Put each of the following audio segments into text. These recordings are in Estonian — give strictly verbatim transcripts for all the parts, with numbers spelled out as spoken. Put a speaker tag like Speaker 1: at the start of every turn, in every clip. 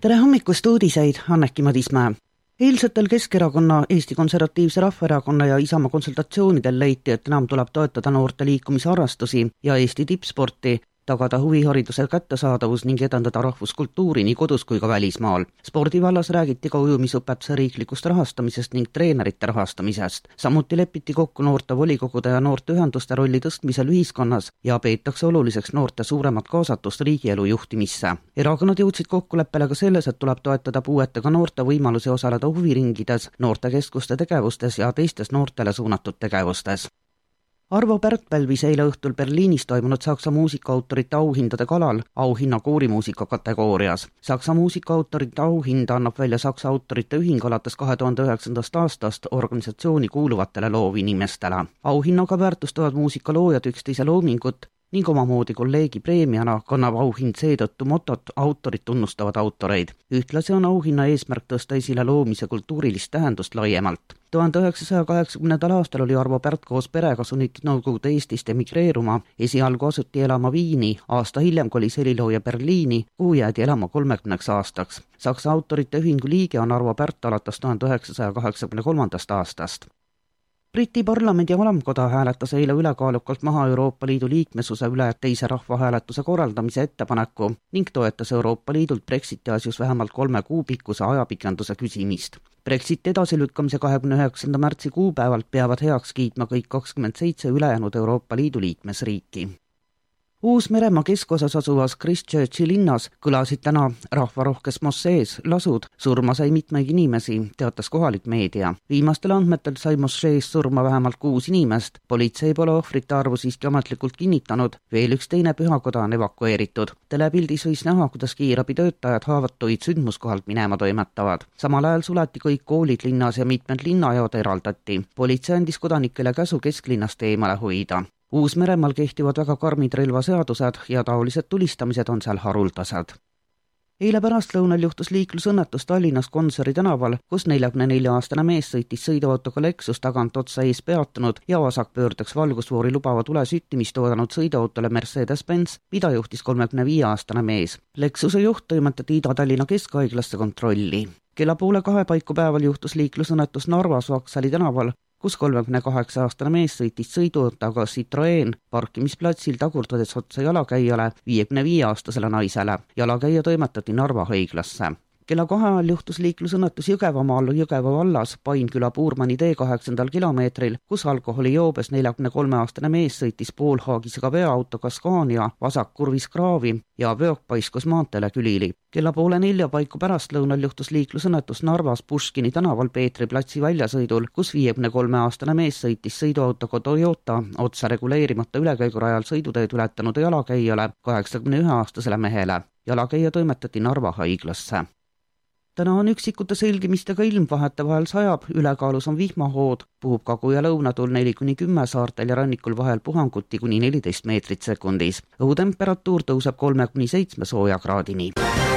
Speaker 1: Tere hommikust uudiseid, Anneki Madismäe. Eilsetel Keskerakonna, Eesti Konservatiivse Rahvaerakonna ja Isamaa konsultatsioonidel leiti, et enam tuleb toetada noorte liikumisharrastusi ja Eesti tippsporti, tagada huvihariduse kättesaadavus ning edendada rahvuskultuuri nii kodus kui ka välismaal. Spordivallas räägiti ka ujumisõpetuse riiklikust rahastamisest ning treenerite rahastamisest. Samuti lepiti kokku noorte volikogude ja noorte ühenduste rolli tõstmisel ühiskonnas ja peetakse oluliseks noorte suuremat kaasatust riigielu juhtimisse. Erakonnad jõudsid kokkuleppele ka selles, et tuleb toetada puuetega noorte võimalusi osaleda huviringides, noortekeskuste tegevustes ja teistes noortele suunatud tegevustes. Arvo Pärt pälvis eile õhtul Berliinis toimunud Saksa muusikaautorite auhindade kalal auhinna koorimuusika kategoorias. Saksa muusikaautorite auhinda annab välja Saksa autorite ühing alates kahe tuhande üheksandast aastast organisatsiooni kuuluvatele loovinimestele. Auhinnaga väärtustavad muusikaloojad üksteise loomingut ning omamoodi kolleegi preemiana kannab auhind seetõttu motot autorid tunnustavad autoreid. Ühtlasi on auhinna eesmärk tõsta esile loomise kultuurilist tähendust laiemalt. tuhande üheksasaja kaheksakümnendal aastal oli Arvo Pärt koos perega sunnitud Nõukogude Eestist emigreeruma. Esialgu asuti elama Viini, aasta hiljem kolis helilooja Berliini, kuhu jäädi elama kolmekümneks aastaks. Saksa autorite ühingu liige on Arvo Pärt alates tuhande üheksasaja kaheksakümne kolmandast aastast. Briti parlamendi alamkoda hääletas eile ülekaalukalt maha Euroopa Liidu liikmesuse üle teise rahvahääletuse korraldamise ettepaneku ning toetas Euroopa Liidult Brexiti asjus vähemalt kolme kuu pikkuse ajapikenduse küsimist. Brexiti edasilükkamise kahekümne üheksanda märtsi kuupäevalt peavad heaks kiitma kõik kakskümmend seitse ülejäänud Euroopa Liidu liikmesriiki. Uus-Meremaa keskosas asuvas Christchurchi linnas kõlasid täna rahvarohkes mossees lasud, surma sai mitmeid inimesi, teatas kohalik meedia. Viimastel andmetel sai mossees surma vähemalt kuus inimest, politsei pole ohvrite arvu siiski ametlikult kinnitanud, veel üks teine pühakoda on evakueeritud. Telepildis võis näha, kuidas kiirabitöötajad haavatuid sündmuskohalt minema toimetavad. Samal ajal suleti kõik koolid linnas ja mitmed linnajaod eraldati. Politsei andis kodanikele käsu kesklinnast eemale hoida. Uus-Meremaal kehtivad väga karmid relvaseadused ja taolised tulistamised on seal haruldased. Eile pärastlõunal juhtus liiklusõnnetus Tallinnas Gonsiori tänaval, kus neljakümne nelja aastane mees sõitis sõiduautoga Lexus tagant otsa ees peatunud ja vasakpöördeks valgusfoori lubava tule süttimist oodanud sõiduautole Mercedes-Benz, mida juhtis kolmekümne viie aastane mees. Lexuse juht toimetati Ida-Tallinna keskhaiglasse kontrolli. Kella poole kahe paiku päeval juhtus liiklusõnnetus Narvas Vaksali tänaval, kus kolmekümne kaheksa aastane mees sõitis sõiduautoga Citroen parkimisplatsil tagurdades otsa jalakäijale viiekümne viie aastasele naisele. Jalakäija toimetati Narva haiglasse. Kella kahe ajal juhtus liiklusõnnetus Jõgevamaal Jõgeva vallas Painküla Puurmani tee kaheksandal kilomeetril, kus alkoholi joobes neljakümne kolme aastane mees sõitis poolhaagisega veoautoga Scania vasakkurvis kraavi ja veok paiskus maanteele külili. Kella poole nelja paiku pärastlõunal juhtus liiklusõnnetus Narvas Puškini tänaval Peetri platsi väljasõidul, kus viiekümne kolme aastane mees sõitis sõiduautoga Toyota otsa reguleerimata ülekäigurajal sõiduteed ületanud jalakäijale kaheksakümne ühe aastasele mehele. Jalakäija toimetati Narva haiglasse. Täna on üksikute selgimistega ilm, vahetevahel sajab, ülekaalus on vihmahood, puhub kagu- ja lõunatul neli kuni kümme saartel ja rannikul vahel puhanguti kuni neliteist meetrit sekundis. Õhutemperatuur tõuseb kolme kuni seitsme soojakraadini.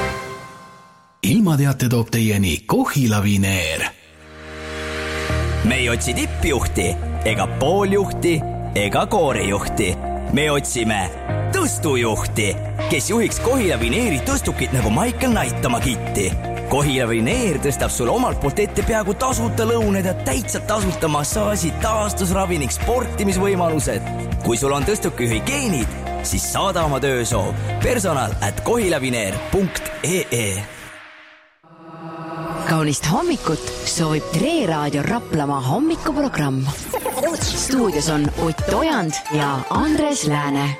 Speaker 2: Ilmateate toob teieni Kohila Vineer.
Speaker 3: Me ei otsi tippjuhti, ega pooljuhti, ega koorijuhti. Me otsime tõstujuhti, kes juhiks Kohila Vineeri tõstukit nagu Michael Knight oma kitti. Kohila Vineer tõstab sulle omalt poolt ette peaaegu tasuta lõuned ja täitsa tasuta massaaži, taastusravi ning sportimisvõimalused. Kui sul on tõstukijuhi geenid, siis saada oma töösoov personal at kohilavineer punkt ee.
Speaker 4: Kaunist hommikut soovib Tre Raadio Raplamaa hommikuprogramm. Stuudios on Ott Ojand ja Andres Lääne.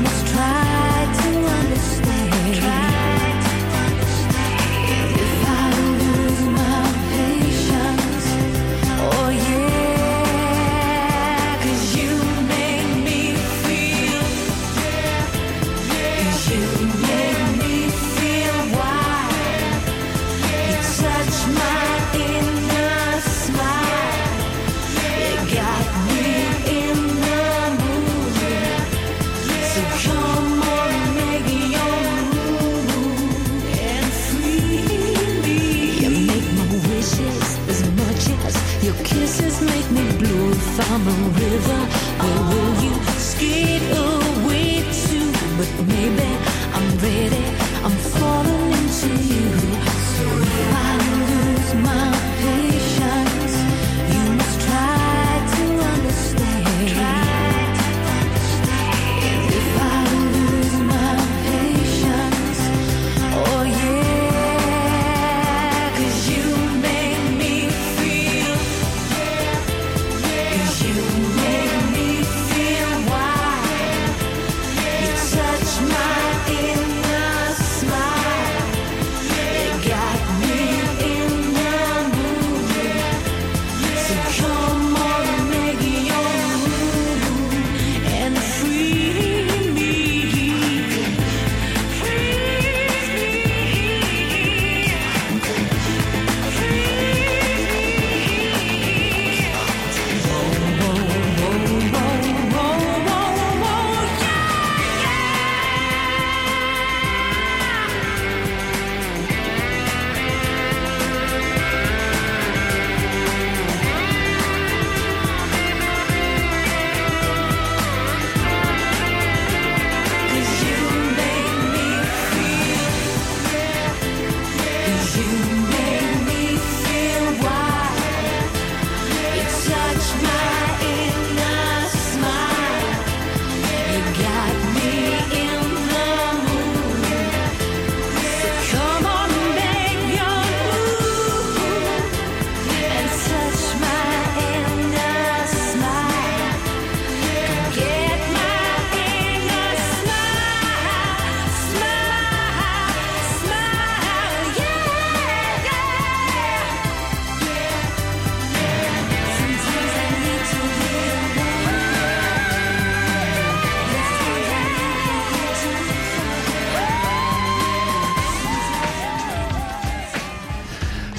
Speaker 5: If I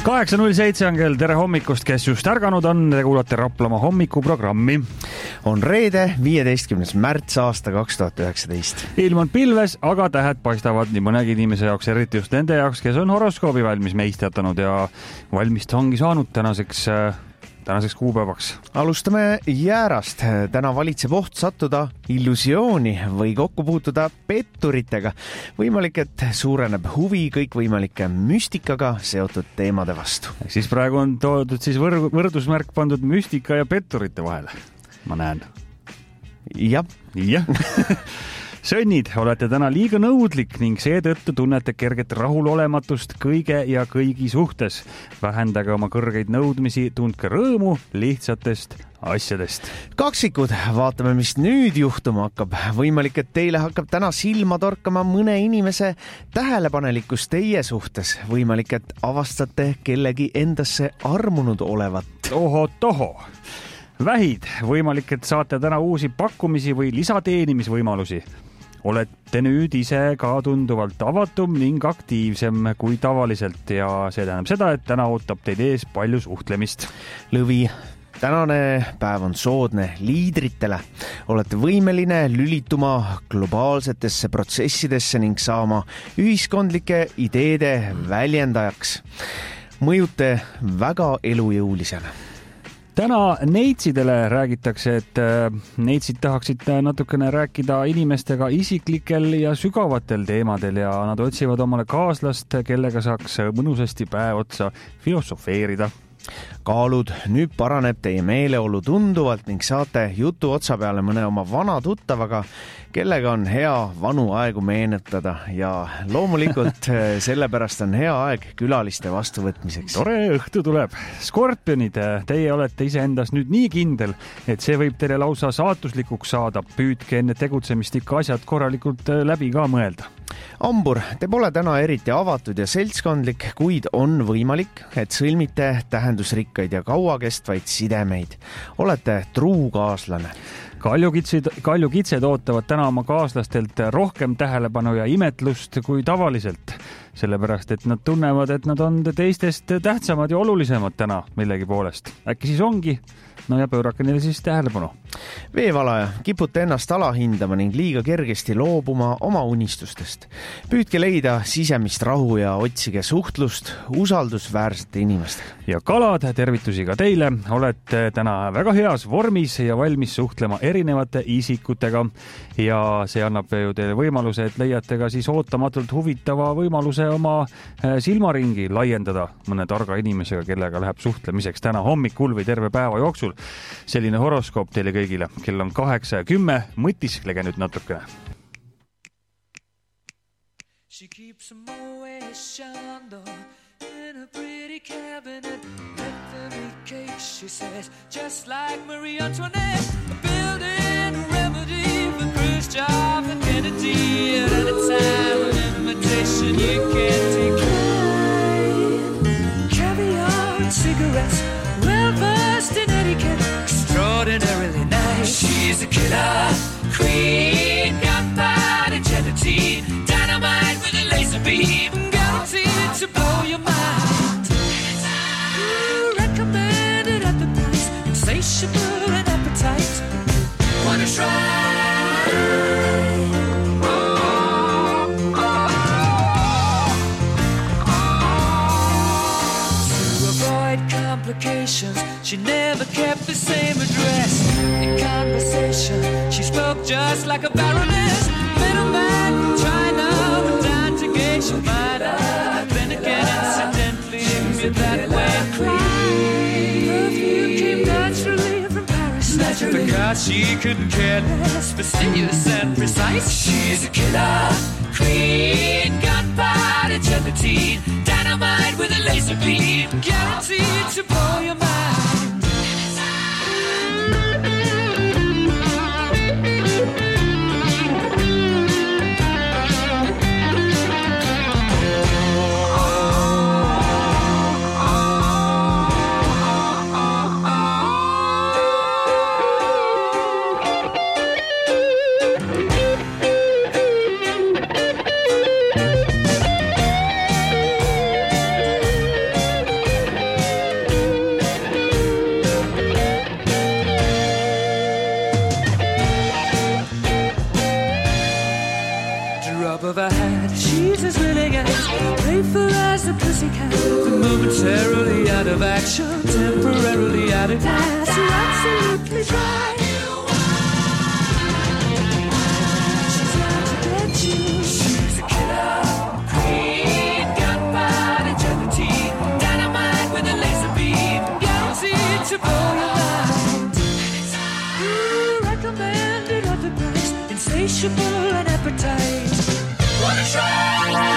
Speaker 5: kaheksa null seitse on kell, tere hommikust, kes just ärganud on, te kuulate Raplamaa hommikuprogrammi.
Speaker 6: On reede, viieteistkümnes märts aasta kaks tuhat üheksateist.
Speaker 5: Ilm on pilves, aga tähed paistavad nii mõnegi inimese jaoks, eriti just nende jaoks, kes on horoskoobi valmis meistjatanud ja valmist ongi saanud tänaseks tänaseks kuupäevaks.
Speaker 6: Alustame jäärast. Täna valitseb oht sattuda illusiooni või kokku puutuda petturitega. Võimalik, et suureneb huvi kõikvõimalike müstikaga seotud teemade vastu.
Speaker 5: Siis praegu on toodud siis võr- võrdusmärk pandud müstika ja petturite vahele. Ma näen.
Speaker 6: Jah.
Speaker 5: Jah. Sõnnid, olete täna liiga nõudlik ning seetõttu tunnete kerget rahulolematust kõige ja kõigi suhtes. Vähendage oma kõrgeid nõudmisi, tundke rõõmu lihtsatest asjadest.
Speaker 6: Kaksikud, vaatame, mis nüüd juhtuma hakkab. Võimalik, et teile hakkab täna silma torkama mõne inimese tähelepanelikkus teie suhtes. Võimalik, et avastate kellegi endasse armunud olevat.
Speaker 5: Oho, toho. Vähid, võimalik, et saate täna uusi pakkumisi või lisateenimisvõimalusi. Olete nüüd ise ka tunduvalt avatum ning aktiivsem kui tavaliselt ja see tähendab seda, et täna ootab teid ees palju suhtlemist.
Speaker 6: Lõvi, tänane päev on soodne liidritele. Olete võimeline lülituma globaalsetesse protsessidesse ning saama ühiskondlike ideede väljendajaks. Mõjute väga elujõulisena.
Speaker 5: Täna neitsidele räägitakse, et neitsid tahaksid natukene rääkida inimestega isiklikel ja sügavatel teemadel ja nad otsivad omale kaaslast, kellega saaks mõnusasti päev otsa filosofeerida.
Speaker 6: Kaalud, nüüd paraneb teie meeleolu tunduvalt ning saate jutu otsa peale mõne oma vana tuttavaga, kellega on hea vanu aegu meenutada ja loomulikult sellepärast on hea aeg külaliste vastuvõtmiseks.
Speaker 5: Tore õhtu tuleb. Skorpionid, teie olete iseendas nüüd nii kindel, et see võib teile lausa saatuslikuks saada. Püüdke enne tegutsemist ikka asjad korralikult läbi ka mõelda.
Speaker 6: Ambur, te pole täna eriti avatud ja seltskondlik, kuid on võimalik, et sõlmite tähendusrikkaid ja kauakestvaid sidemeid. Olete truu kaaslane.
Speaker 5: Kaljukitsid, kaljukitsed ootavad täna oma kaaslastelt rohkem tähelepanu ja imetlust kui tavaliselt, sellepärast et nad tunnevad, et nad on teistest tähtsamad ja olulisemad täna millegi poolest. Äkki siis ongi? No ja pöörake neile siis tähelepanu.
Speaker 6: Veevalaja, kipute ennast alahindama ning liiga kergesti loobuma oma unistustest. Püüdke leida sisemist rahu ja otsige suhtlust usaldusväärsete inimestega.
Speaker 5: Ja kalad, tervitusi ka teile. Olete täna väga heas vormis ja valmis suhtlema erinevate isikutega ja see annab ju teile võimaluse, et leiate ka siis ootamatult huvitava võimaluse oma silmaringi laiendada mõne targa inimesega, kellega läheb suhtlemiseks täna hommikul või terve päeva jooksul. Selline horoskoop teile kõigile. Kell on kaheksa ja kümme. Mõtisklege nüüd natukene. She keeps a Moet Chandon in a pretty cabinet. Bethany cake, she says, just like Marie Antoinette. A building a remedy for Khrushchev and Kennedy. At any time, an invitation you can't decline. Caviar and cigarettes, well-versed in etiquette, extraordinarily nice. She's a killer queen, gunpowder gelatine, dynamite with a laser beam, guaranteed to blow your mind. Ooh, recommended at the price, insatiable and appetite. Wanna try? She never kept the same address. In conversation, she spoke just like a baroness. Middleman from China, but down to Geisha Minor. Then again, incidentally, you're that way. Perfume came naturally from Paris. Naturally. Because she couldn't care less, fastidious and precise. She's a killer queen, gunpowder gelatine, dynamite with a laser beam, guaranteed to blow your mind. of a hat. She's as willing as playful as a pussycat. Momentarily out of action, temporarily out of gas. You're absolutely dry. She's out to get you. She's a killer queen. Gunpowder, gelatine, dynamite with a laser beam. Guaranteed to blow your mind. Ooh, recommended at the price. Insatiable and appetite. Wanna try?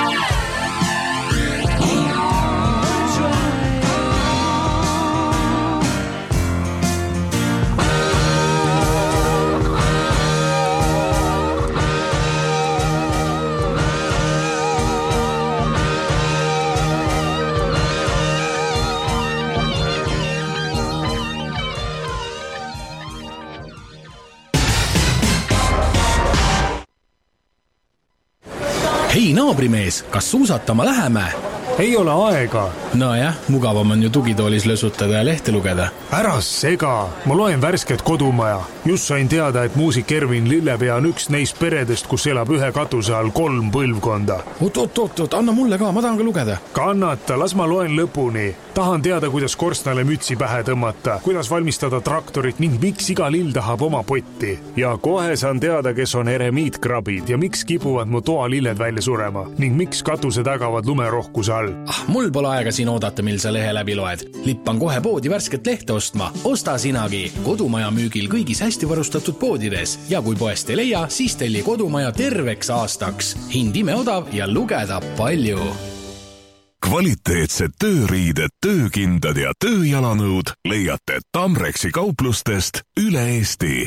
Speaker 2: Hei naabrimees, kas suusatama läheme?
Speaker 7: Ei ole aega.
Speaker 2: Nojah, mugavam on ju tugitoolis lösutada ja lehte lugeda.
Speaker 7: Ära sega, ma loen värsket Kodumaja. Just sain teada, et muusik Ervin Lillepea on üks neist peredest, kus elab ühe katuse all kolm põlvkonda.
Speaker 2: Oot, oot, oot, oot, anna mulle ka, ma tahan ka lugeda.
Speaker 7: Kannata, las ma loen lõpuni. Tahan teada, kuidas korstnale mütsi pähe tõmmata, kuidas valmistada traktorit ning miks iga lill tahab oma potti. Ja kohe saan teada, kes on eremiitkrabid ja miks kipuvad mu toalilled välja surema ning miks katuse tagavad lumerohkuse all.
Speaker 2: Ah, mul pole aega siin oodata, mil sa lehe läbi loed. Lippan kohe poodi värsket lehte ostma. Osta sinagi. Kodumaja müügil kõigis hästi varustatud poodides. Ja kui poest ei leia, siis telli Kodumaja terveks aastaks. Hind imeodav ja lugeda palju.
Speaker 8: Kvaliteetsed tööriided, töökindad ja tööjalanõud leiate Tamreksi kauplustest üle Eesti.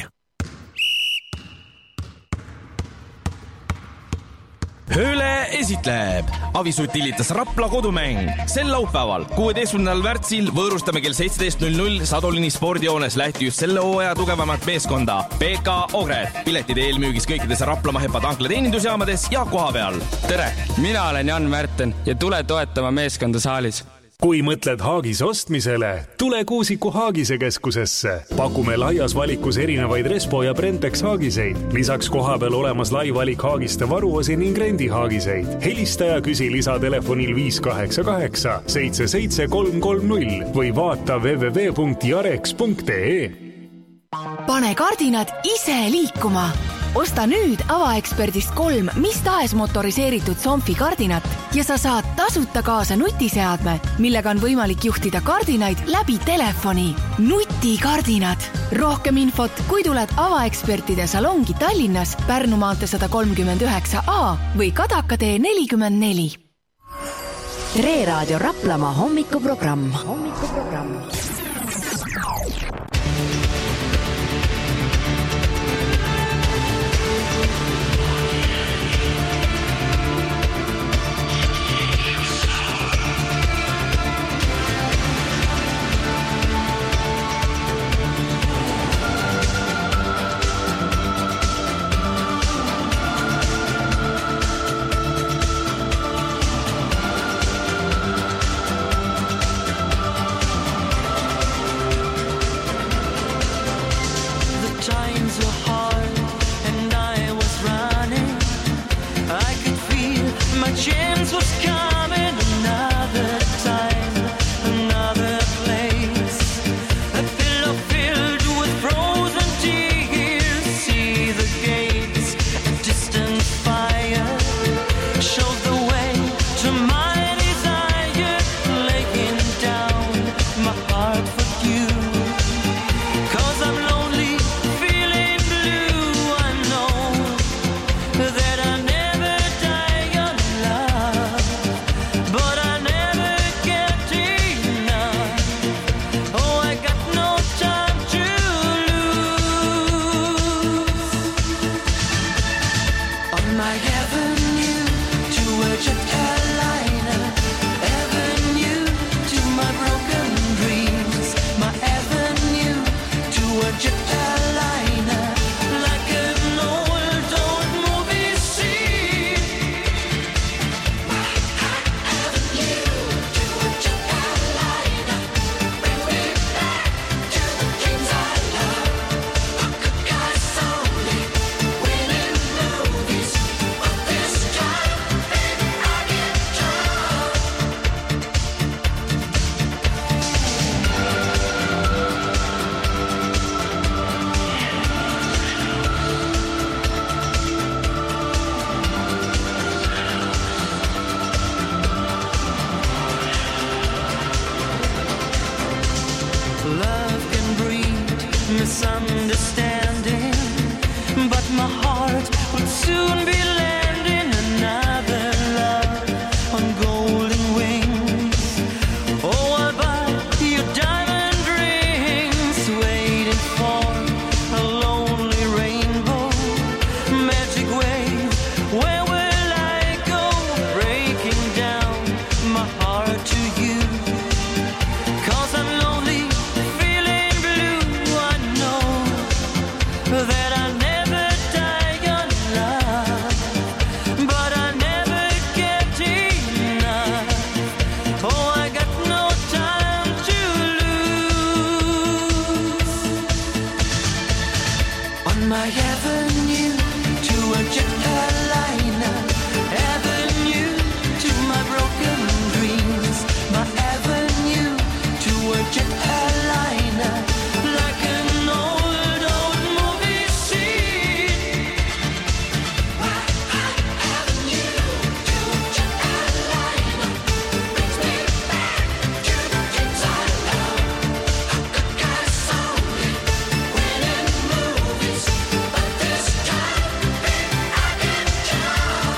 Speaker 3: Hööle esitleb Avisut tilitas Rapla kodumäng. Sel laupäeval, kuueteistkümnendal märtsil võõrustame kell seitseteist null null Sadolini spordijoones lähti just selle hooaja tugevamat meeskonda P K Ogred. Piletid eelmüügis kõikides Raplamaa Hepa tankla teenindusjaamades ja koha peal.
Speaker 9: Tere, mina olen Jan Märten ja tule toetama meeskonda saalis.
Speaker 7: Kui mõtled haagis ostmisele, tule Kuusiku Haagise keskusesse. Pakume laias valikus erinevaid Respo ja Brentex haagiseid. Lisaks koha peal olemas lai valik haagiste varuosi ning rendi haagiseid. Helista ja küsi lisatelefonil viis kaheksa kaheksa seitse seitse kolm kolm null või vaata w w w punkt jareks punkt e.
Speaker 10: Pane kardinad ise liikuma. Osta nüüd avaeksperdist kolm mis tahes motoriseeritud Somfi kardinat ja sa saad tasuta kaasa nutiseadme, millega on võimalik juhtida kardinaid läbi telefoni. Nutikardinad. Rohkem infot, kui tuled avaekspertide salongi Tallinnas, Pärnu maantee sada kolmkümmend üheksa A või Kadaka tee nelikümmend neli.
Speaker 4: Tre Raadio Raplamaa hommikuprogramm. Hommikuprogramm.
Speaker 5: my heart would soon be landing another love on golden wings. Oh, I'll buy you diamond rings, waiting for a lonely rainbow, magic wave. Where will I go, breaking down my heart to you? 'Cause I'm lonely, feeling blue. I know that I'll never die young love, but I never get enough. Oh, I got no time to lose. On my avenue to a jet airliner, avenue to my broken dreams, my avenue to a jet airliner, like an old, old movie scene. My avenue to a jet airliner brings me back to the dreams I love. A good guy's only winning movies, but this time, baby, I can jump.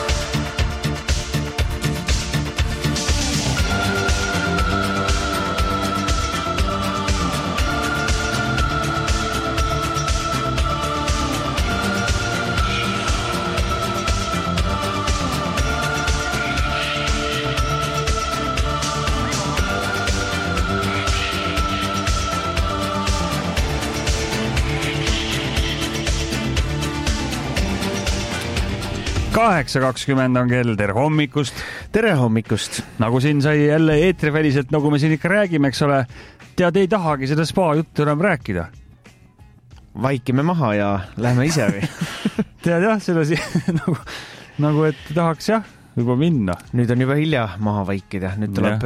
Speaker 11: kaheksa kakskümmend on kell, tere hommikust.
Speaker 6: tere hommikust.
Speaker 11: Nagu siin sai jälle eetriväliselt, nagu me siin ikka räägime, eks ole, tead, ei tahagi seda spa juttu enam rääkida.
Speaker 6: Vaikime maha ja lähme ise või?
Speaker 11: Tead jah, selles nagu, nagu et tahaks jah, juba minna.
Speaker 6: Nüüd on juba hilja maha vaikida, nüüd tuleb,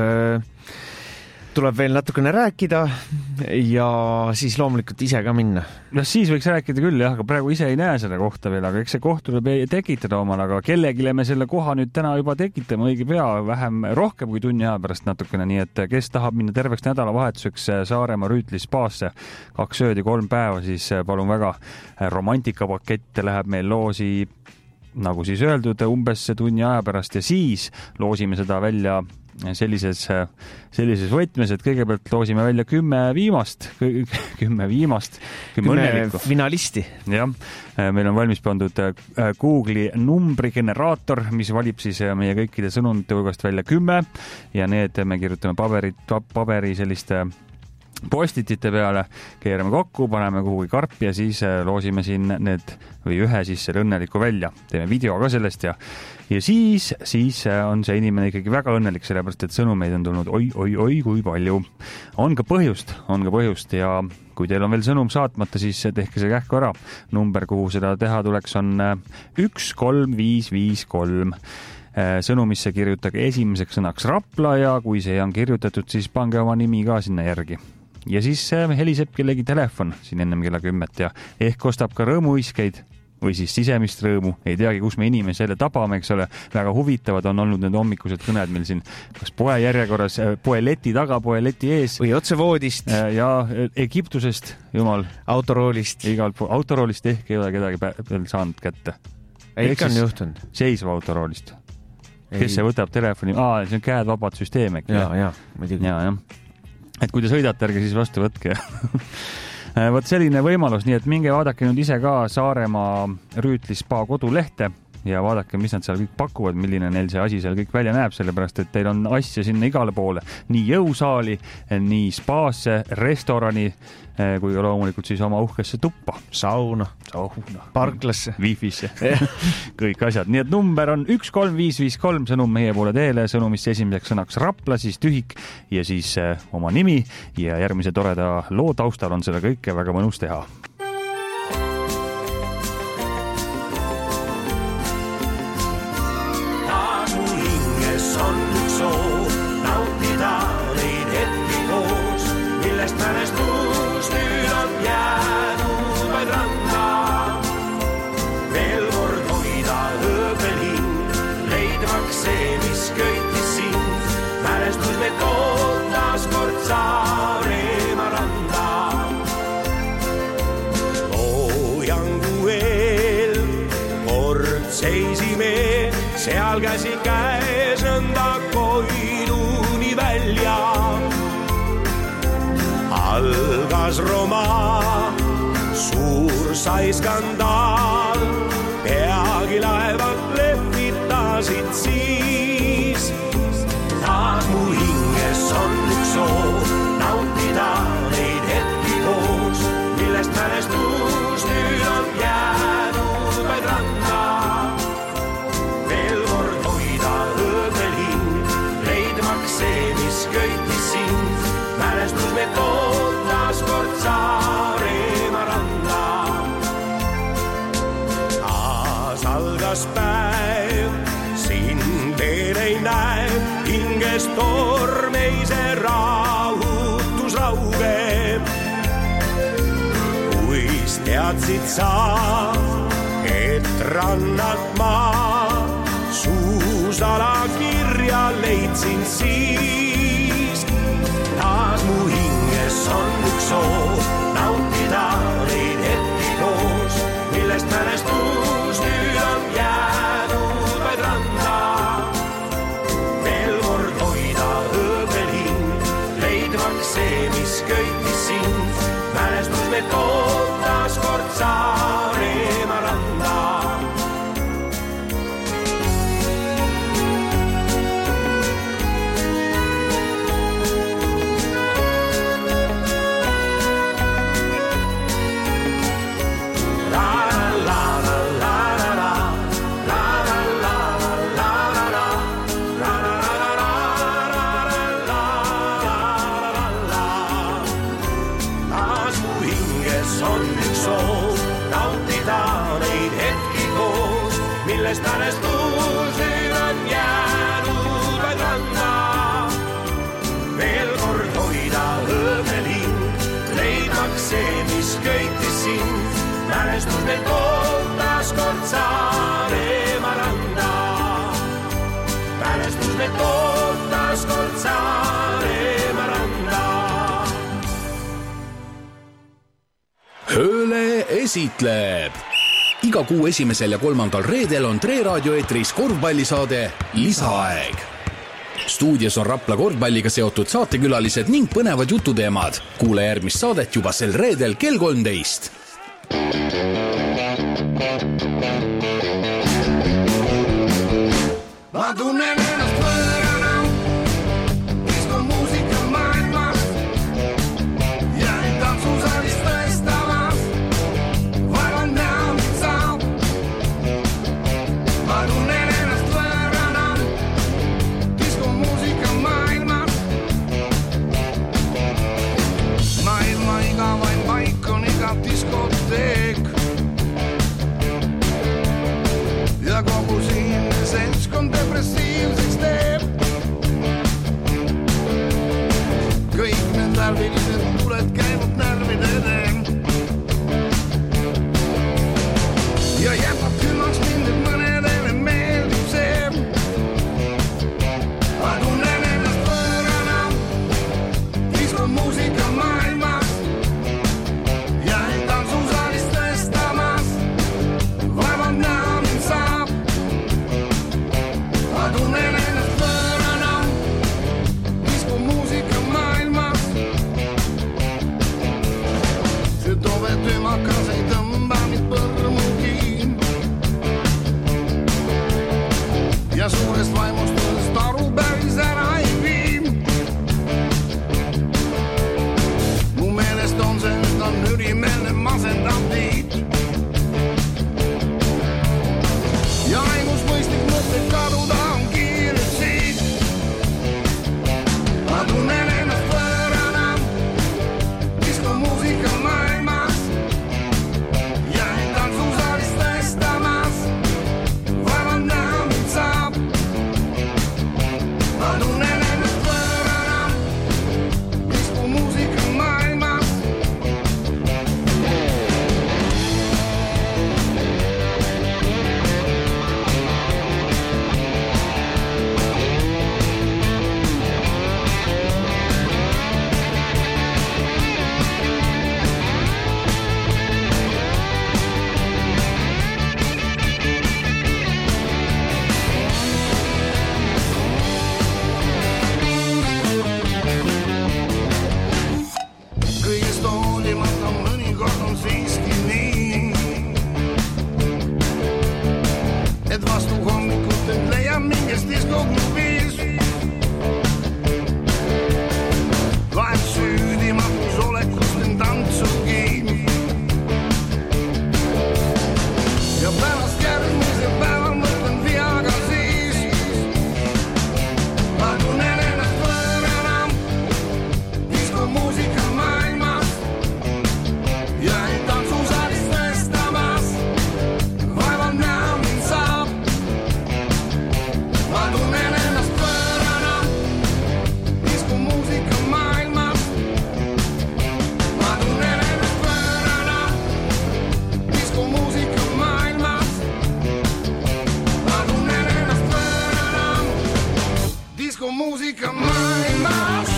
Speaker 6: tuleb veel natukene rääkida ja siis loomulikult ise ka minna.
Speaker 11: No siis võiks rääkida küll jah, aga praegu ise ei näe seda kohta veel, aga eks see koht tuleb tekitada omal, aga kellegile me selle koha nüüd täna juba tekitame õige pea, vähem, rohkem kui tunni aja pärast natukene, nii et kes tahab minna terveks nädalavahetuseks Saaremaa Rüütli spaasse kaks ööd ja kolm päeva, siis palun väga, romantikapakett läheb meil loosi, nagu siis öeldud, umbes tunni aja pärast ja siis loosime seda välja sellises, sellises võtmes, et kõigepealt loosime välja kümme viimast, kümme viimast, kümme õnnelikku.
Speaker 6: Finalisti.
Speaker 11: Jah, meil on valmis pandud Google'i numbrigeneraator, mis valib siis meie kõikide sõnumite hulgast välja kümme ja need me kirjutame paberi, paberi selliste postitite peale, keerame kokku, paneme kuhugi karpi ja siis loosime siin need või ühe siis selle õnneliku välja. Teeme video ka sellest ja, ja siis, siis on see inimene ikkagi väga õnnelik, sellepärast et sõnumeid on tulnud oi, oi, oi, kui palju. On ka põhjust, on ka põhjust ja kui teil on veel sõnum saatmata, siis tehke see kähku ära. Number, kuhu seda teha tuleks, on üks kolm viis viis kolm. Sõnumisse kirjutage esimeseks sõnaks Rapla ja kui see on kirjutatud, siis pange oma nimi ka sinna järgi. Ja siis heliseb kellegi telefon siin ennem kella kümmet ja ehk ostab ka rõõmuiskeid või siis sisemist rõõmu. Ei teagi, kus me inimesi jälle tabame, eks ole. Väga huvitavad on olnud need hommikused kõned meil siin kas poe järjekorras, poe leti taga, poe leti ees.
Speaker 6: Või otse voodist.
Speaker 11: Ja Egiptusest, jumal.
Speaker 6: Autoroolist.
Speaker 11: Igal pool. Autoroolist ehk ei ole kedagi veel saanud kätte.
Speaker 6: Ikka on juhtunud.
Speaker 11: Seisva autoroolist. Kes see võtab telefoni? Aa, see on käed vabad süsteem.
Speaker 6: Ja, ja, muidugi.
Speaker 11: Ja, ja. Et kui te sõidate, ärge siis vastu võtke. Võt selline võimalus, nii et minge vaadake nüüd ise ka Saaremaa Rüütli spa kodulehte ja vaadake, mis nad seal kõik pakuvad, milline neil see asi seal kõik välja näeb, sellepärast et teil on asja sinna igale poole. Nii jõusaali, nii spaasse, restorani, kui ka loomulikult siis oma uhkesse tuppa.
Speaker 6: Sauna,
Speaker 11: Sauna.
Speaker 6: Parklasse,
Speaker 11: Wi-Fisse. Kõik asjad. Nii et number on üks kolm viis viis kolm, sõnum meie poole teele, sõnumist esimeseks sõnaks Rapla, siis tühik ja siis oma nimi ja järgmise toreda loo taustal on seda kõike väga mõnus teha.
Speaker 12: seisime seal käsi käes nõnda Koiduni välja. Algas romaan, suur sai skandaal, peagi laevad lehvitasid siis. Taas mu hinges on üks soov nautida neid hetki koos, millest mälestus nüüd on jäänud vaid randa. Veel kord hoida õõdelin, leidmaks see, mis köitis sind. Mälestus me tood taas kord Saaremaa randa. Taas algas päev, sind veel ei näe, hinges tormeise rahutus raugeb. Kuis teadsid sa, et rannalt maa suusala kirja leidsin siis. Taas mu hinges on üks soov nautida neid hetki koos, millest mälestus nüüd on jäänud vaid randa. Veel kord hoida õõdelin, leidmaks see, mis köitis sind. Mälestus me tood taas kord Saaremaa randa. Millest mälestus nüüd on jäänud vaid randa. Veel kord hoida õõdelin, leidmaks see, mis köitis sind. Mälestus me tood taas kord Saaremaa randa. Mälestus me tood taas kord Saaremaa randa.
Speaker 2: Hööle esitleb. Iga kuu esimesel ja kolmandal reedel on Tre Raadio eetris korvpallisaade Lisaaeg. Stuudios on Rapla korvpalliga seotud saatekülalised ning põnevad jututeemad. Kuule järgmist saadet juba sel reedel kell kolmteist.
Speaker 13: Ma tunnen ennast võõrana, disko muusika maailmas. Jäin tantsusaalist tõestamas, vaevan näo mind saab. Ma tunnen ennast võõrana, disko muusika maailmas. Maailma igavain paik on iga diskoteek. Ja kogu siin seltskond depressiivseks teeb. Kõik need närvilised tuled käivad närvidele. Ja jäpab külmaks mind, et mõnedele meeldib see. Ma tunnen ennast võõrana, disko muusika maailmas. Ja ei tantsusaalist tõestamas, vaevad näo mind saab. hetted vastu hommikut, et leian mingist diskoklubis. Laen süüdimatus olekus ning tantsugi. Ja pärast järgmise päeva mõtlen viaga siis. Ma tunnen ennast võõrana diskomuusika maailmas ja ei tantsusaalis tõestamas. Vaevad näo mind saab. Ma tunnen ennast võõrana diskomuusika maailmas. Ma tunnen ennast võõrana diskomuusika maailmas. Ma tunnen ennast võõrana diskomuusika maailmas.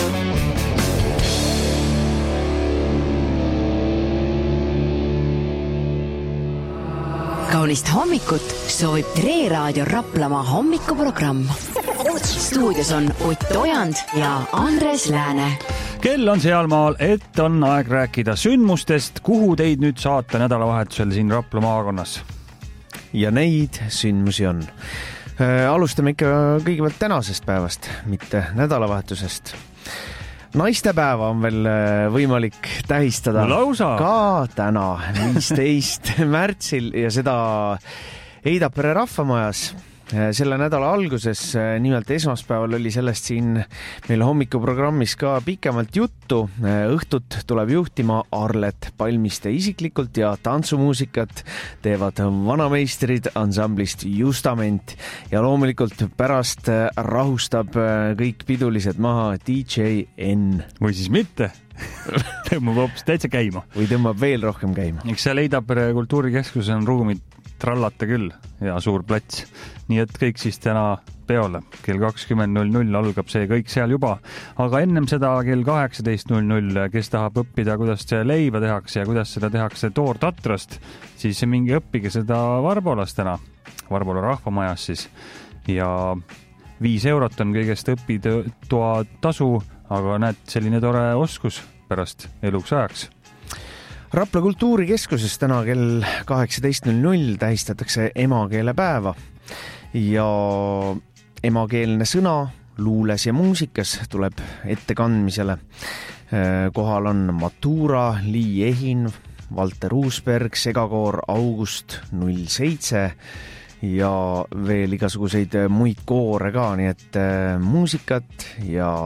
Speaker 4: Kaunist hommikut soovib Tre Raadio Raplamaa hommikuprogramm. Stuudios on Ott Ojand ja Andres Lääne.
Speaker 11: Kell on sealmaal, et on aeg rääkida sündmustest, kuhu teid nüüd saata nädalavahetusel siin Rapla maakonnas.
Speaker 6: Ja neid sündmusi on. Alustame ikka kõigepealt tänasest päevast, mitte nädalavahetusest. Naistepäeva on veel võimalik tähistada
Speaker 11: Lausa.
Speaker 6: ka täna, viisteist märtsil ja seda Eidapere rahvamajas. Selle nädala alguses, nimelt esmaspäeval oli sellest siin meil hommikuprogrammis ka pikemalt juttu. Õhtut tuleb juhtima Arlet Palmiste isiklikult ja tantsumuusikat teevad vanameistrid ansamblist Justament ja loomulikult pärast rahustab kõik pidulised maha D J N.
Speaker 11: Või siis mitte. Tõmbab hoopis täitsa käima.
Speaker 6: Või tõmbab veel rohkem käima.
Speaker 11: Eks seal Eidapere kultuurikeskus on ruumid trallata küll ja suur plats. Nii et kõik siis täna peole. Kell kakskümmend null null algab see kõik seal juba. Aga ennem seda kell kaheksateist null null, kes tahab õppida, kuidas leiba tehakse ja kuidas seda tehakse toortatrast, siis mingi õppige seda Varbolas täna. Varbola rahvamajas siis. Ja viis eurot on kõigest õpitoa tasu, aga näed, selline tore oskus pärast eluks ajaks.
Speaker 6: Rapla kultuurikeskuses täna kell kaheksateist null null tähistatakse emakeelepäeva ja emakeelne sõna luules ja muusikas tuleb ettekandmisele. Kohal on Matura, Lii Ehin, Valter Uusberg, Segakoor August null seitse ja veel igasuguseid muid koore ka, nii et muusikat ja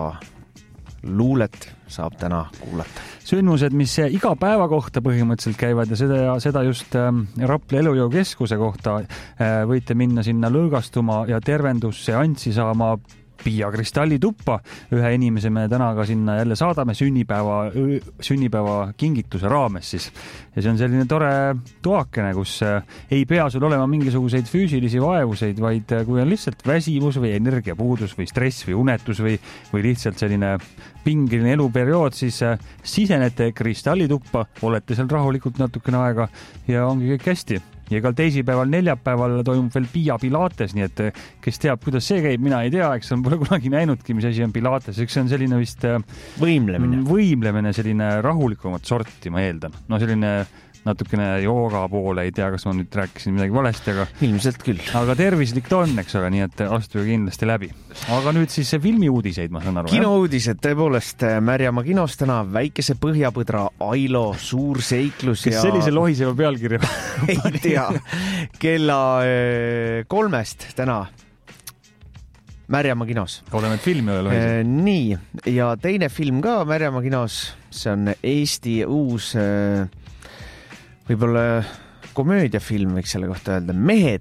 Speaker 6: luulet saab täna kuulata.
Speaker 11: Sündmused, mis iga päeva kohta põhimõtteliselt käivad ja seda, seda just Rapla Elujõu keskuse kohta võite minna sinna lõõgastuma ja tervendusseanssi saama Pia kristallituppa. Ühe inimese me täna ka sinna jälle saadame sünnipäeva, sünnipäeva kingituse raames siis. Ja see on selline tore toakene, kus ei pea sul olema mingisuguseid füüsilisi vaevuseid, vaid kui on lihtsalt väsimus või energiapuudus või stress või unetus või, või lihtsalt selline pingeline eluperiood, siis sisenete kristallituppa, olete seal rahulikult natukene aega ja ongi kõik hästi. Ja ka teisipäeval, neljapäeval toimub veel Pia Pilates, nii et kes teab, kuidas see käib, mina ei tea, eks on pole kunagi näinudki, mis asi on Pilates, eks see on selline vist
Speaker 6: võimlemine,
Speaker 11: võimlemine selline rahulikumat sorti, ma eeldan. No selline natukene jooga poole, ei tea, kas ma nüüd rääkisin midagi valesti, aga
Speaker 6: ilmselt küll.
Speaker 11: Aga tervislik ta on, eks ole, nii et astuge kindlasti läbi. Aga nüüd siis filmi uudiseid, ma saan aru.
Speaker 6: Kino uudised, tõepoolest Märjamaa kinos täna Väikese Põhjapõdra Ailo suur seiklus.
Speaker 11: Kes ja... sellise lohiseva pealkirja?
Speaker 6: ei tea. Kella kolmest täna Märjamaa kinos.
Speaker 11: Oleme, et filmi ole lohiseb.
Speaker 6: Nii, ja teine film ka Märjamaa kinos, see on Eesti uus võib-olla komöödiafilm, võiks selle kohta öelda, Mehed.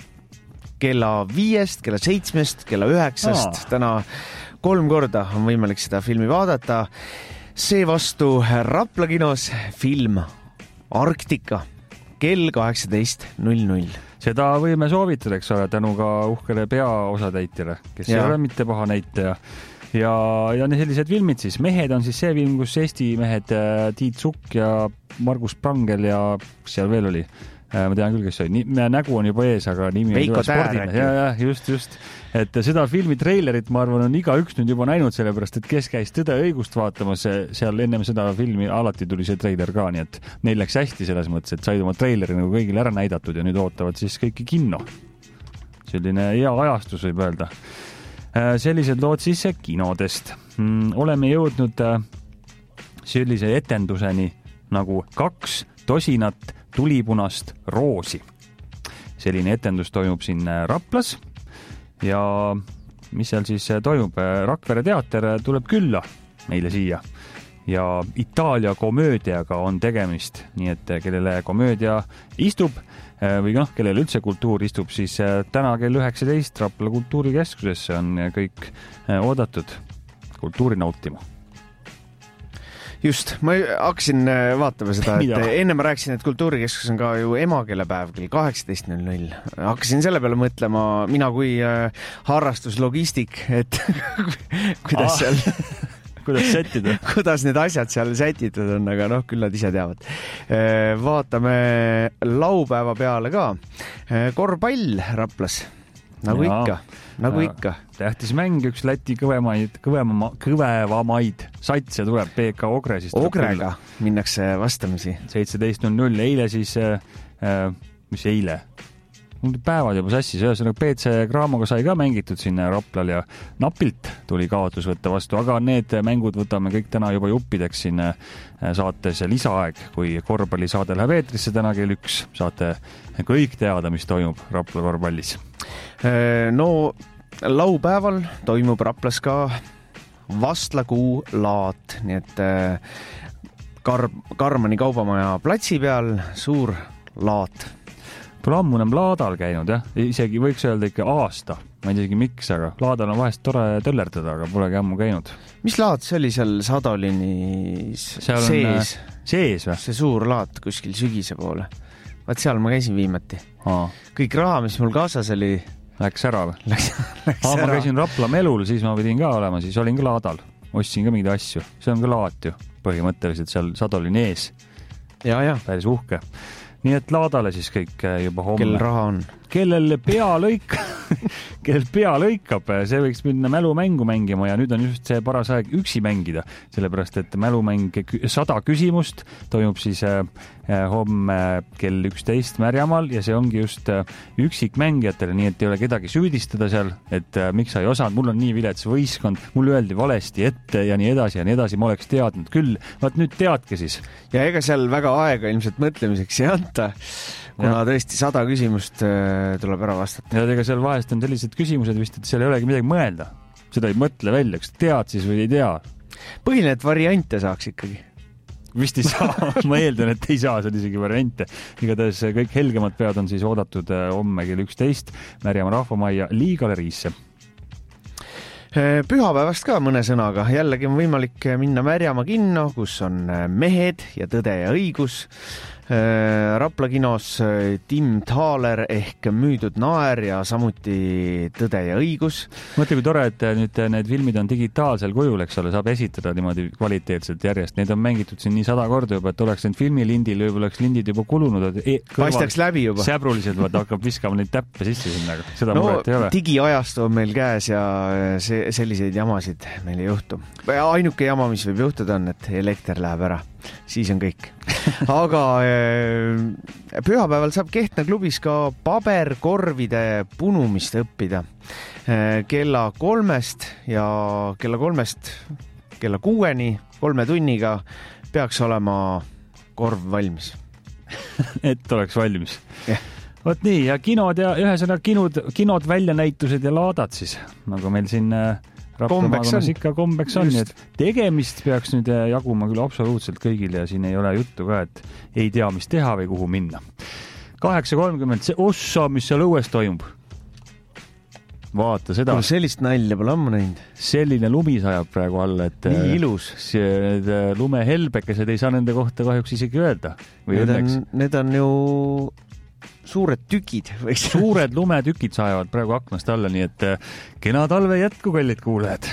Speaker 6: Kella viiest, kella seitsmest, kella üheksast, Aa. täna kolm korda on võimalik seda filmi vaadata. Seevastu Rapla kinos film Arktika, kell kaheksateist null null.
Speaker 11: Seda võime soovitada, eks ole, tänu ka uhkele peaosatäitjale, kes ja. ei ole mitte paha näitaja. Ja, ja sellised filmid siis. Mehed on siis see film, kus Eesti mehed Tiit Sukk ja Margus Prangel ja seal veel oli. Ma tean küll, kes oli. Nägu on juba ees, aga nimi on
Speaker 6: Veiko Täär.
Speaker 11: Ja, ja, just, just. Et seda filmi treilerit, ma arvan, on iga üks nüüd juba näinud sellepärast, et kes käis Tõde õigust vaatamas, seal ennem seda filmi alati tuli see treiler ka, nii et neil läks hästi selles mõttes, et said oma treileri nagu kõigile ära näidatud ja nüüd ootavad siis kõiki kinno. selline hea ajastus võib öelda. Sellised lood siis kinodest. Oleme jõudnud sellise etenduseni nagu kaks tosinat tulipunast roosi. Selline etendus toimub siin Raplas ja mis seal siis toimub? Rakvere teater tuleb külla meile siia ja Itaalia komöödiaga on tegemist, nii et kellele komöödia istub või noh, kellele üldse kultuur istub, siis täna kell üheksateist Rapla kultuurikeskusesse on kõik oodatud kultuuri nautima.
Speaker 6: Just, ma hakkasin vaatama seda, et enne ma rääkisin, et kultuurikeskus on ka ju emakeelepäev kell kaheksateist null null. Hakkasin selle peale mõtlema, mina kui harrastuslogistik, et kuidas
Speaker 11: ah.
Speaker 6: seal...
Speaker 11: kuidas sättida?
Speaker 6: Kuidas need asjad seal sätitud on, aga noh, küll nad ise teavad. Vaatame laupäeva peale ka. Korvpall Raplas, nagu ja, ikka, nagu ja. ikka.
Speaker 11: Tähtis mäng, üks Läti kõvemaid, kõvema, kõvevamaid satse tuleb P K Ogre. Siis
Speaker 6: Ogrega minnakse vastamisi.
Speaker 11: seitseteist null null, eile siis, äh, mis eile? Päevad juba sassis, ühesõnaga P C Graamoga sai ka mängitud sinna Raplal ja napilt tuli kaotus võtta vastu, aga need mängud võtame kõik täna juba juppideks siin saates lisaaeg, kui korvpallisaade läheb eetrisse täna kell üks, saate kõik teada, mis toimub Rapla korvpallis.
Speaker 6: No laupäeval toimub Raplas ka Vastlakuu laat, nii et Kar- Karmani kaubamaja platsi peal suur laat.
Speaker 11: Pole ammu enam laadal käinud, jah. Isegi võiks öelda ikka aasta. Ma ei teagi miks, aga laadal on vahest tore töllerdada, aga polegi ammu käinud.
Speaker 6: Mis laat see oli seal Sadolinis sees?
Speaker 11: Sees või?
Speaker 6: See suur laat kuskil sügise poole. Vaat seal ma käisin viimati. Aa. Kõik raha, mis mul kaasas oli...
Speaker 11: Läks ära või?
Speaker 6: Läks, läks
Speaker 11: Aa,
Speaker 6: ära.
Speaker 11: Ma käisin Rapla melul, siis ma pidin ka olema, siis olin ka laadal. Ostsin ka mingeid asju. See on ka laat ju, põhimõtteliselt seal Sadolini ees.
Speaker 6: Ja, ja.
Speaker 11: Päris uhke. Nii et laadale siis kõik juba homme.
Speaker 6: Kel raha on?
Speaker 11: Kellel pea lõik... kellel pea lõikab, see võiks minna mälumängu mängima ja nüüd on just see paras aeg üksi mängida, sellepärast et mälumäng sada küsimust toimub siis homme kell üksteist Märjamaal ja see ongi just üksikmängijatele, nii et ei ole kedagi süüdistada seal, et miks sa ei osanud, mul on nii vilets võistkond, mul öeldi valesti ette ja nii edasi ja nii edasi, ma oleks teadnud küll, vaat nüüd teadke siis.
Speaker 6: Ja ega seal väga aega ilmselt mõtlemiseks ei anta, kuna tõesti sada küsimust tuleb ära vastata.
Speaker 11: Ja ega seal vahest on sellised küsimused vist, et seal ei olegi midagi mõelda. Seda ei mõtle välja, kas tead siis või ei tea.
Speaker 6: Põhiline, et variante saaks ikkagi.
Speaker 11: Vist ei saa, ma eeldan, et ei saa seal isegi variante. Igatahes kõik helgemad pead on siis oodatud homme kell üksteist Märjamaa rahvamajja Liigaleriisse.
Speaker 6: Pühapäevast ka mõne sõnaga. Jällegi on võimalik minna Märjamaa kinno, kus on Mehed ja Tõde ja õigus. Rapla kinos Tim Thaler ehk Müüdud naer ja samuti Tõde ja õigus.
Speaker 11: Mõtle, kui tore, et nüüd need filmid on digitaalsel kujul, eks ole, saab esitada niimoodi kvaliteetselt järjest. Neid on mängitud siin nii sada korda juba, et oleks need filmilindil, võib oleks lindid juba kulunud. E
Speaker 6: Paistaks läbi juba.
Speaker 11: Säbruliselt vaata, hakkab viskama neid täppe sisse sinna. Seda
Speaker 6: no,
Speaker 11: muret ei ole.
Speaker 6: Digiajastu on meil käes ja see, selliseid jamasid meil ei juhtu. Ainuke jama, mis võib juhtuda on, et elekter läheb ära. Siis on kõik. Aga pühapäeval saab Kehtna klubis ka paberkorvide punumist õppida. Kella kolmest ja kella kolmest kella kuueni, kolme tunniga peaks olema korv valmis.
Speaker 11: Et oleks valmis.
Speaker 6: Yeah.
Speaker 11: Vot nii, ja kinod ja ühesõnaga kinod, kinod väljanäitused ja laadad siis, nagu meil siin
Speaker 6: kombeks on.
Speaker 11: Ikka kombeks on, nii et tegemist peaks nüüd jaguma küll absoluutselt kõigile ja siin ei ole juttu ka, et ei tea, mis teha või kuhu minna. kaheksa kolmkümmend, see ossa, mis seal õues toimub. Vaata seda.
Speaker 6: Sellist nalja pole ammu näinud.
Speaker 11: Selline lumi sajab praegu alla, et
Speaker 6: nii ilus.
Speaker 11: Need lumehelbekesed ei saa nende kohta kahjuks isegi öelda. Või
Speaker 6: need,
Speaker 11: õnneks.
Speaker 6: on, need on ju suured tükid.
Speaker 11: Suured lumetükid sajavad praegu aknast alla, nii et kena talve jätku, kallid kuulajad.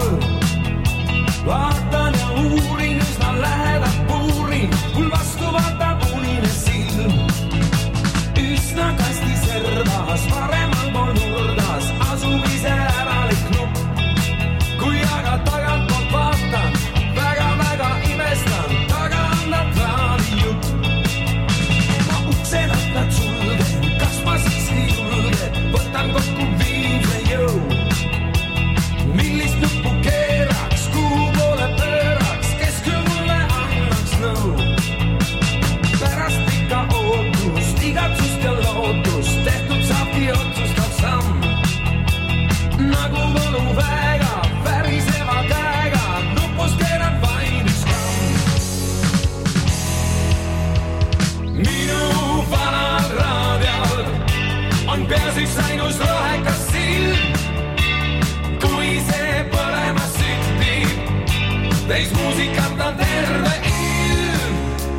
Speaker 12: Vaatan ja uurin, üsna lähedalt puurin, mul vastu vaat peas üks ainus rohekas silm, kui see põlema süttib, täis muusikat on terve ilm.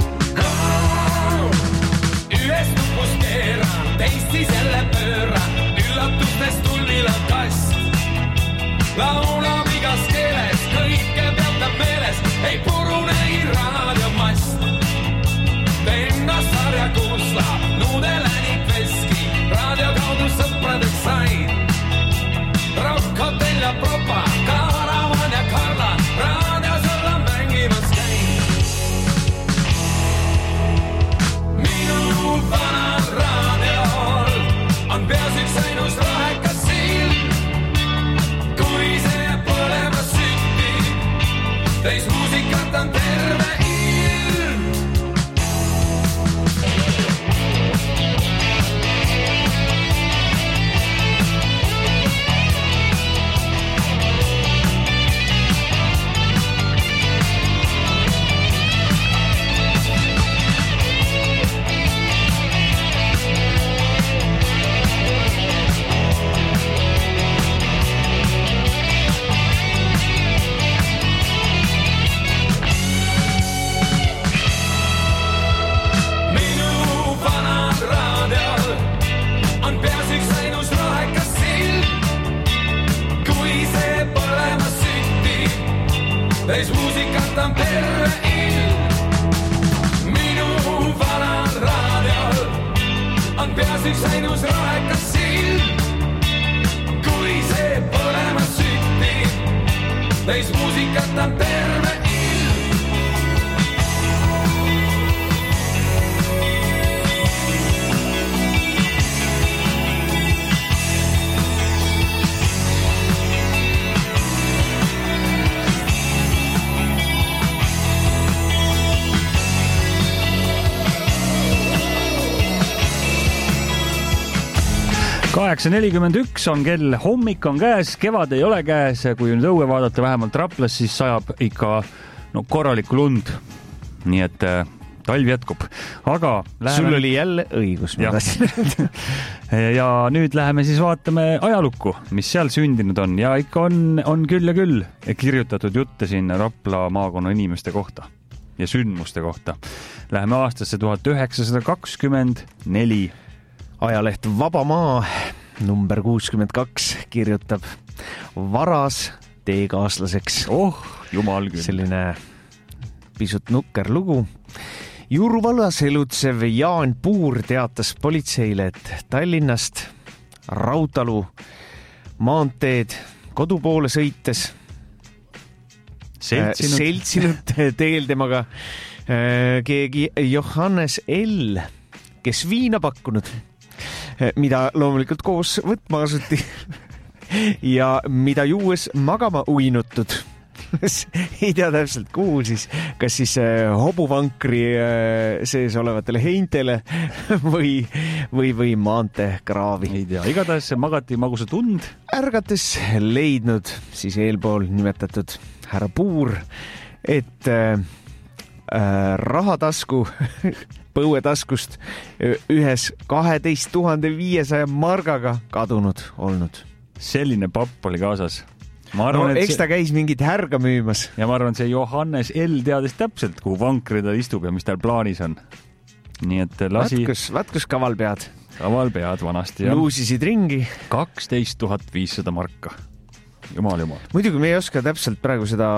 Speaker 12: Ühest tupust keeran, teist siis jälle pööran, üllatustest tulnil on kast. Laulab igas keeles, kõike peatab meeles, ei purunegi raadiomast. Ennast sarja kuuslab, nuudelänib veski, raadio kaudu sõpradeks sain. Rock Hotel ja Propa, Karavan ja Karla, raadios olla mängimas käin. Minu vanal raadiol on peas üks ainus rohekas silm, kui see põlema süttib, täis muusikat on terve ilm. Täis muusikat on terve ilm. Minu vanal raadiol on peas üks ainus rohekas silm, kui see põlema süttib, täis muusikat on terve ilm.
Speaker 11: kaheksa nelikümmend üks on kell, hommik on käes, kevad ei ole käes, kui nüüd õue vaadata vähemalt Raplas, siis sajab ikka no, korralikku lund. Nii et äh, talv jätkub. Aga läheme...
Speaker 6: Sul oli jälle õigus.
Speaker 11: Ja. ja nüüd läheme siis vaatame ajalukku, mis seal sündinud on. Ja ikka on, on küll ja küll kirjutatud jutte siin Rapla maakonna inimeste kohta ja sündmuste kohta. Läheme aastasse tuhat üheksasada kakskümmend neli.
Speaker 6: Ajaleht Vaba Maa number kuuskümmend kaks kirjutab varas teekaaslaseks.
Speaker 11: Oh, jumal küll.
Speaker 6: Selline pisut nukker lugu. Juurvallas elutsev Jaan Puur teatas politseile, et Tallinnast Rautalu maanteed kodu poole sõites
Speaker 11: seltsinud,
Speaker 6: seltsinud teel temaga keegi Johannes L, kes viina pakkunud, mida loomulikult koos võtma asuti ja mida juues magama uinutud. Ei tea täpselt kuhu siis, kas siis hobuvankri sees olevatele heintele või, või, või maante kraavi.
Speaker 11: Ei tea, igatahes magati magusa tund.
Speaker 6: Ärgates leidnud siis eelpool nimetatud härra Puur, et äh, rahatasku põuetaskust ühes kaheteist tuhande viiesaja margaga kadunud olnud.
Speaker 11: Selline papp oli kaasas.
Speaker 6: Ma arvan, no, eks ta käis mingit härga müümas.
Speaker 11: Ja ma arvan, see Johannes L teadis täpselt, kuhu vankri ta istub ja mis tal plaanis on. Nii et lasi...
Speaker 6: Vatkus, vatkus kaval pead.
Speaker 11: Kaval pead vanasti. Ja
Speaker 6: luusisid ringi.
Speaker 11: kaksteist tuhat viissada marka. Jumal, jumal.
Speaker 6: Muidugi me ei oska täpselt praegu seda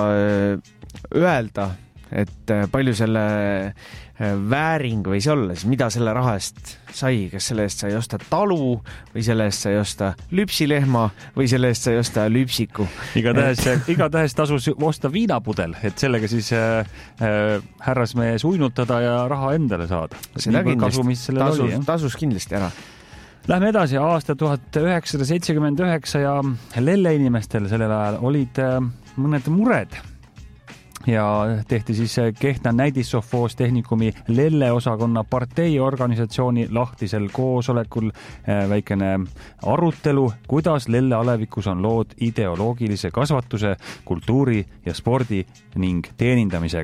Speaker 6: öelda, et palju selle vääring võis olla, siis mida selle raha eest sai, kas selle eest sai osta talu või selle eest sai osta lüpsilehma või selle eest sai osta lüpsiku.
Speaker 11: Igatahes, igatahes tasus osta viinapudel, et sellega siis äh, äh, härrasmees uinutada ja raha endale saada.
Speaker 6: Seda kindlasti, tasus, oli, tasus kindlasti ära.
Speaker 11: Lähme edasi, aasta tuhat üheksasada seitsekümmend üheksa ja Lelle inimestel sellel ajal olid äh, mõned mured. Ja tehti siis Kehtna näidissovhoos tehnikumi Lelle osakonna parteiorganisatsiooni lahtisel koosolekul väikene arutelu, kuidas Lelle alevikus on lood ideoloogilise kasvatuse, kultuuri ja spordi ning teenindamisega.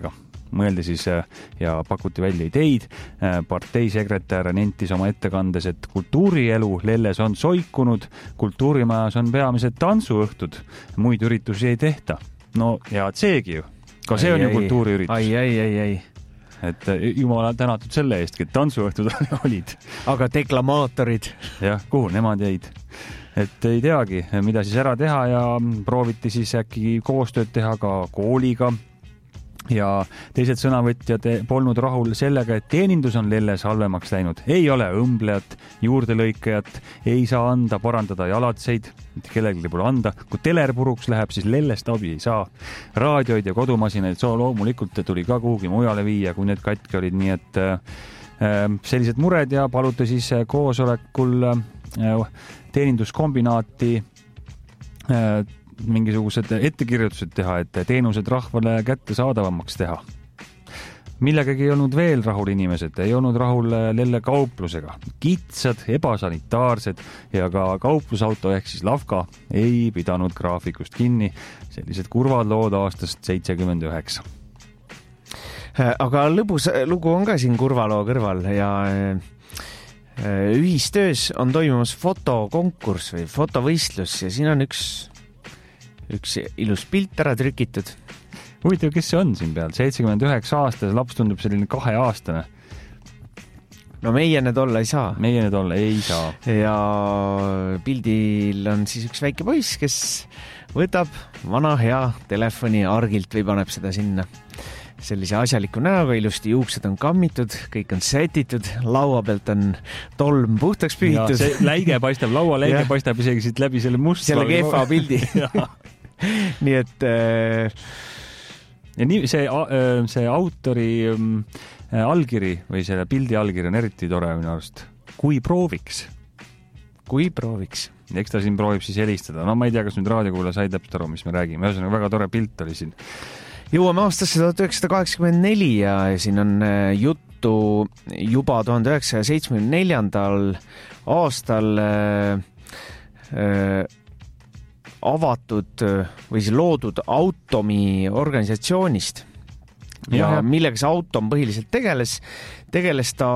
Speaker 11: mõeldi siis ja pakuti välja ideid. Parteisekretär nentis oma ettekandes, et kultuurielu Lelles on soikunud, kultuurimajas on peamised tantsuõhtud, muid üritusi ei tehta. No ja seegi ju, ka see on ju kultuuriüritus.
Speaker 6: Ai, ai, ai, ai.
Speaker 11: Et jumala tänatud selle eestki, et tantsuõhtud olid.
Speaker 6: Aga deklamaatorid?
Speaker 11: Jah, kuhu nemad jäid? Et ei teagi, mida siis ära teha ja prooviti siis äkki koostööd teha ka kooliga ja teised sõnavõtjad polnud rahul sellega, et teenindus on Lelles halvemaks läinud. Ei ole õmblejat, juurdelõikajat, ei saa anda parandada jalatseid, mitte kellelgi pole anda. Kui teler puruks läheb, siis Lellest abi ei saa. Raadioid ja kodumasinaid soo loomulikult tuli ka kuhugi mujale viia, kui need katki olid, nii et sellised mured ja paluti siis koosolekul teeninduskombinaati mingisugused ettekirjutused teha, et teenused rahvale kättesaadavamaks teha. Millegagi ei olnud veel rahul inimesed, ei olnud rahul Lelle kauplusega. Kitsad, ebasanitaarsed ja ka kauplusauto ehk siis Lavka ei pidanud graafikust kinni. Sellised kurvad lood aastast seitsekümmend üheksa.
Speaker 6: Aga lõbus lugu on ka siin kurvaloo kõrval ja ühistöös on toimumas fotokonkurss või fotovõistlus ja siin on üks, üks ilus pilt ära trükitud.
Speaker 11: Huvitav, kes see on siin peal? seitsekümmend üheksa aastas, laps tundub selline kaheaastane.
Speaker 6: No meie need olla ei saa.
Speaker 11: Meie need olla ei saa.
Speaker 6: Ja pildil on siis üks väike poiss, kes võtab vana hea telefoni argilt või paneb seda sinna. Sellise asjaliku näoga, ilusti juuksed on kammitud, kõik on sätitud, laua pealt on tolm puhtaks pühitud.
Speaker 11: Ja see läige paistab, laua läige paistab isegi siit läbi selle must.
Speaker 6: Selle kehva pildi. Nii et... Äh...
Speaker 11: Ja nii, see, see autori allkiri või selle pildi allkiri on eriti tore minu arust. Kui prooviks.
Speaker 6: Kui prooviks.
Speaker 11: Eks ta siin proovib siis helistada. No ma ei tea, kas nüüd raadiokuula sai täpselt aru, mis me räägime. Ühesõnaga väga tore pilt oli siin.
Speaker 6: Jõuame aastasse tuhat üheksasada kaheksakümmend neli ja siin on juttu juba tuhande üheksasaja seitsmekümne neljandal aastal äh, äh, avatud või siis loodud Automi organisatsioonist. Ja, ja millega see Autom põhiliselt tegeles, tegeles ta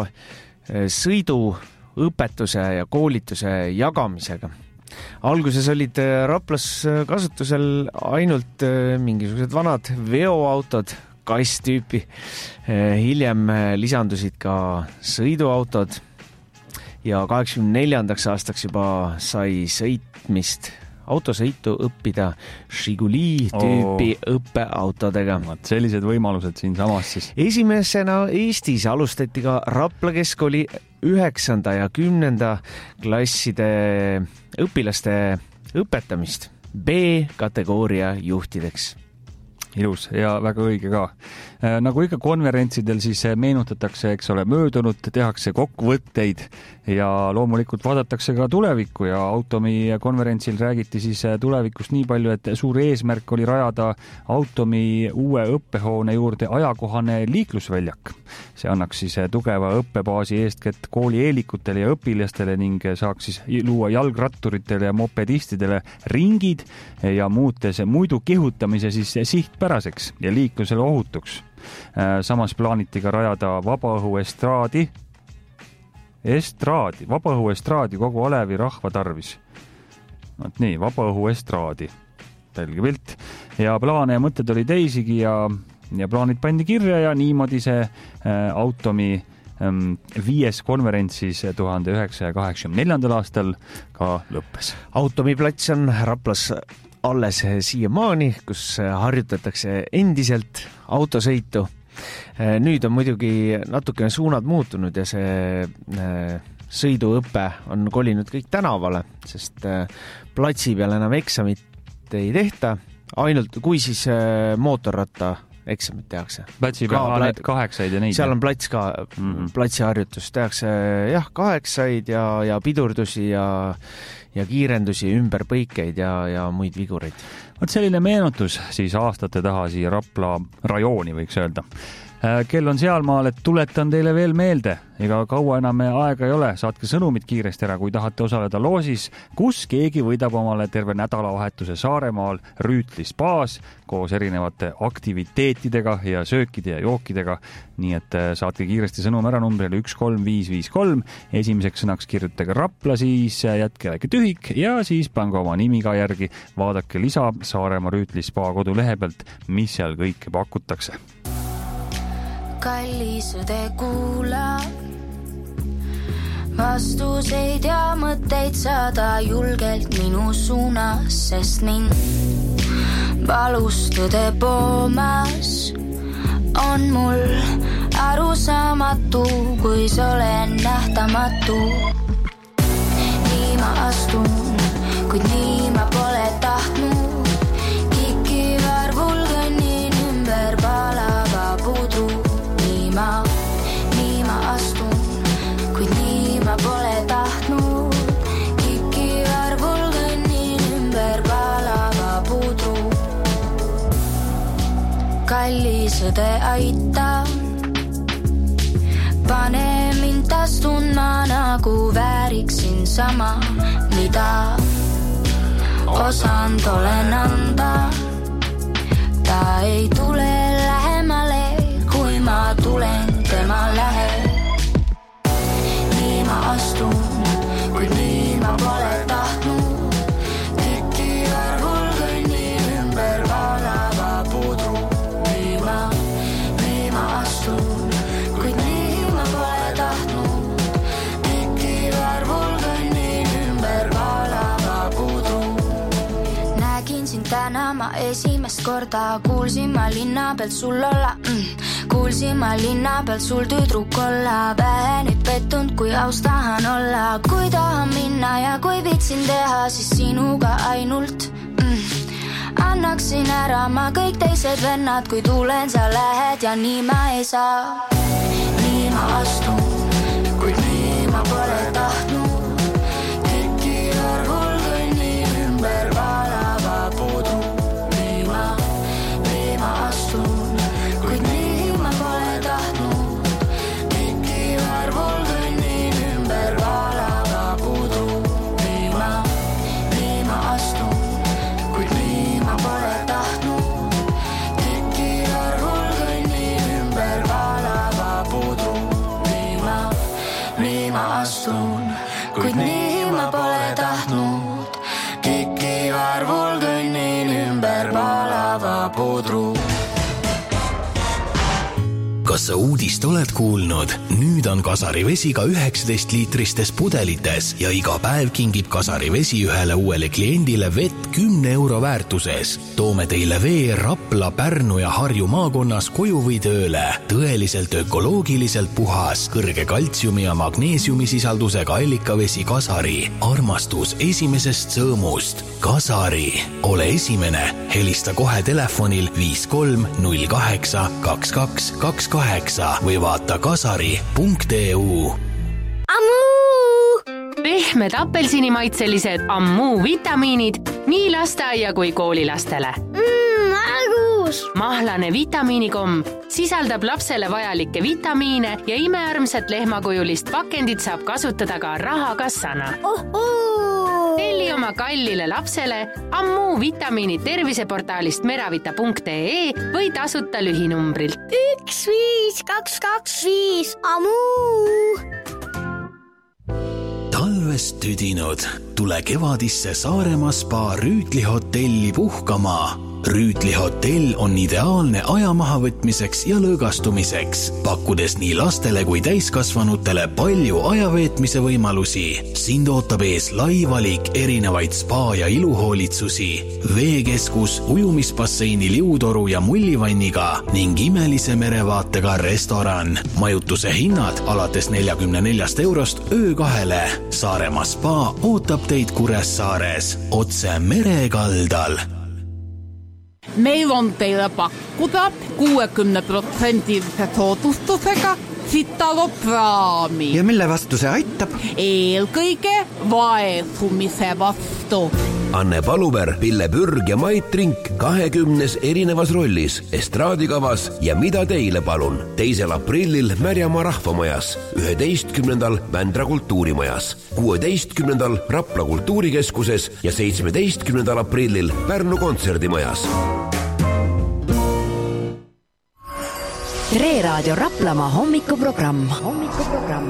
Speaker 6: sõiduõpetuse ja koolituse jagamisega. Alguses olid Raplas kasutusel ainult mingisugused vanad veoautod, kass-tüüpi. Hiljem lisandusid ka sõiduautod ja kaheksakümne neljandaks aastaks juba sai sõitmist, autosõitu õppida Žiguli tüüpi oh. õppeautodega.
Speaker 11: Sellised võimalused siin samas siis.
Speaker 6: Esimesena Eestis alustati ka Rapla keskkooli üheksanda ja kümnenda klasside õpilaste õpetamist B-kategooria juhtideks.
Speaker 11: Ilus ja väga õige ka. Nagu ikka konverentsidel siis meenutatakse, eks ole, möödunud, tehakse kokkuvõtteid ja loomulikult vaadatakse ka tulevikku ja Automi konverentsil räägiti siis tulevikust nii palju, et suur eesmärk oli rajada Automi uue õppehoone juurde ajakohane liiklusväljak. See annaks siis tugeva õppebaasi eestkätt kooli eelikutele ja õpilastele ning saaks siis luua jalgratturitele ja mopedistidele ringid ja muutes muidu kihutamise siis sihtpäraseks ja liiklusele ohutuks. Samas plaaniti ka rajada vabaõhu estraadi, estraadi, vabaõhu estraadi kogu Alevi rahva tarvis. Võt nii, vabaõhu estraadi, telge pilt. Ja plaane ja mõtted oli teisigi ja, ja plaanid pandi kirja ja niimoodi see äh, Automi ähm, viies konverentsis tuhande üheksasaja kaheksakümne neljandal aastal ka lõppes.
Speaker 6: Automi plats on Raplas alles siiamaani, kus harjutatakse endiselt autosõitu. Nüüd on muidugi natukene suunad muutunud ja see sõiduõpe on kolinud kõik tänavale, sest platsi peal enam eksamit ei tehta, ainult kui siis mootorratta eksamit tehakse.
Speaker 11: Platsi peal ka, need kaheksaid ja neid.
Speaker 6: Seal on plats ka, mm-hmm. platsiharjutus tehakse jah, kaheksaid ja, ja pidurdusi ja, ja kiirendusi, ümberpõikeid ja, ja muid vigureid.
Speaker 11: Võt selline meenutus siis aastate taha siia Rapla rajooni võiks öelda. Kell on sealmaal, et tuletan teile veel meelde, ega kaua enam aega ei ole, saatke sõnumid kiiresti ära, kui tahate osaleda loosis, kus keegi võidab omale terve nädalavahetuse Saaremaal Rüütli spaas koos erinevate aktiviteetidega ja söökide ja jookidega. Nii et saatke kiiresti sõnum ära numbril üks kolm viis viis kolm, esimeseks sõnaks kirjutage Rapla, siis jätke väike tühik ja siis pange oma nimi ka järgi, vaadake lisa Saaremaa Rüütli spa kodulehe pealt, mis seal kõike pakutakse.
Speaker 14: Kallisõde kuula vastuseid ja mõtteid saada julgelt minu suunas, sest mind valustõde poomas on mul arusaamatu, kui sa olen nähtamatu. Nii ma astun, kuid nii ma pole tahtnud, kiki varvul kõnnin ümber palava pudru. Ma, nii ma astun, kuid nii ma pole tahtnud, kiki varvul kõnnin ümber palava pudru. Kallisõde aita, pane mind taas tundma, nagu vääriksin sama, mida osand olen anda. Ta ei tule lähemale, kui ma tulen tema lähe. Nii ma astun, kuid nii ma pole tahtnud, kiki varvul kõnnin ümber valava pudru. Nii ma, nii ma astun, kuid nii ma pole tahtnud, kiki varvul kõnnin ümber valava pudru. Nägin sind täna ma esimest korda, kuulsin ma linna pealt sul olla mm. Kuulsin ma linna pealt sul tüdruk olla, vähe nüüd pettunud, kui aus tahan olla. Kui tahan minna ja kui vitsin teha, siis sinuga ainult mm. Annaksin ära ma kõik teised vennad, kui tulen sa lähed ja nii ma ei saa. Nii ma astun, kuid nii ma pole tahtnud, kiki varvul kõnnin ümber valava pudru. Nii ma, nii ma astun, kuid nii pole tahtnud, kiki varvul kõnnin ümber valava pudru. Nii ma, nii ma astun, kuid nii ma pole tahtnud, kiki varvul kõnnin ümber valava pudru. Nii ma, nii ma astun, kuid nii ma pole tahtnud, kiki varvul kõnnin ümber valava pudru.
Speaker 2: Kas sa uudist oled kuulnud? Nüüd on Kasari vesi ka üheksateist liitristes pudelites ja iga päev kingib Kasari vesi ühele uuele kliendile vett kümne euro väärtuses. Toome teile vee Rapla, Pärnu ja Harju maakonnas koju või tööle. Tõeliselt ökoloogiliselt puhas, kõrge kaltsiumi ja magneesiumi sisaldusega allikavesi Kasari. Armastus esimesest sõõmust. Kasari. Ole esimene. Helista kohe telefonil viis kolm null kaheksa kaks kaks kaks kaheksa või vaata kasari punkt e u.
Speaker 15: Ammuu! Pehmed apelsinimaitselised Ammuu vitamiinid nii lasteaia kui koolilastele.
Speaker 16: Mmm, algus!
Speaker 15: Mahlane vitamiinikomm sisaldab lapsele vajalikke vitamiine ja imearmsat lehmakujulist pakendit saab kasutada ka rahakassana.
Speaker 16: Ohoo!
Speaker 15: Telli oma kallile lapsele Ammuu vitamiinid terviseportaalist meravita punkt e e või tasuta lühinumbrilt.
Speaker 16: üks viis kaks kaks viis Ammuu!
Speaker 2: Talvest tüdinud, tule kevadisse Saaremaa spa Rüütli hotelli puhkama. Rüütli hotell on ideaalne aja mahavõtmiseks ja lõõgastumiseks, pakkudes nii lastele kui täiskasvanutele palju ajaveetmise võimalusi. Sind ootab ees lai valik erinevaid spa- ja iluhoolitsusi, veekeskus, ujumisbasseini liutoru ja mullivanniga ning imelise merevaatega restoran. Majutuse hinnad alates neljakümne neljast eurost öö kahele. Saaremaa spa ootab teid Kuressaares, otse merekaldal.
Speaker 17: meil on teile pakkuda kuuekümne protsendilise soodustusega Sitalopraami.
Speaker 18: Ja mille vastu see aitab?
Speaker 17: Eelkõige vaesumise vastu.
Speaker 19: Anne Paluver, Pille Pürg ja Mait Rink kahekümnes erinevas rollis estraadikavas Ja mida teile palun teisel aprillil Märjamaa rahvamajas, üheteistkümnendal Vändra kultuurimajas, kuueteistkümnendal Rapla kultuurikeskuses ja seitsmeteistkümnendal aprillil Pärnu kontserdimajas.
Speaker 4: Tre Raadio Raplamaa hommikuprogramm. Hommikuprogramm.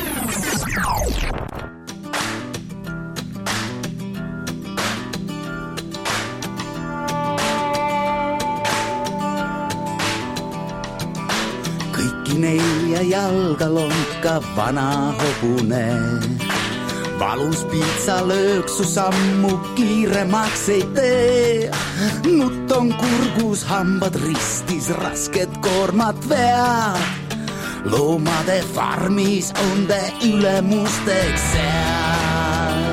Speaker 20: Kõiki nelja jalga lonka vana hobune. Valus piitsa lööksu sammu kiiremaks ei tee. Nutt on kurgus, hambad ristis, rasked koormat vead. Loomade farmis on te ülemusteks seal.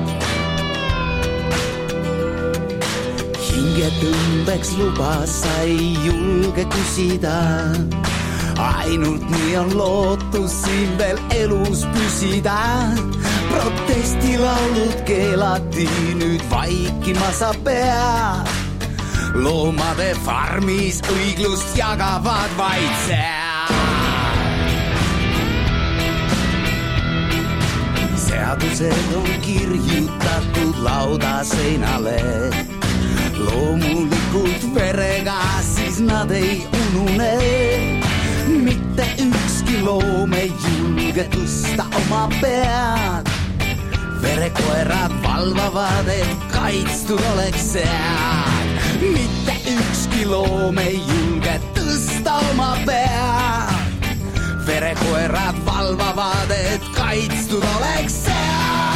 Speaker 20: Hinge tõmbeks luba, sa ei julge küsida. Ainult nii on lootus siin veel elus püsida. Protestilaulud keelati, nüüd vaikima sa pead. Loomade farmis õiglust jagavad vaid seal. Seadused on kirjutatud lauda seinale. Loomulikult verega siis nad ei unune. Mitte ükski loom ei julge tõsta oma pead. Verekoerad valvavad, et kaitstud oleks seal. Mitte ükski loom ei julge tõsta oma pead. Verekoerad valvavad, et kaitstud oleks seal.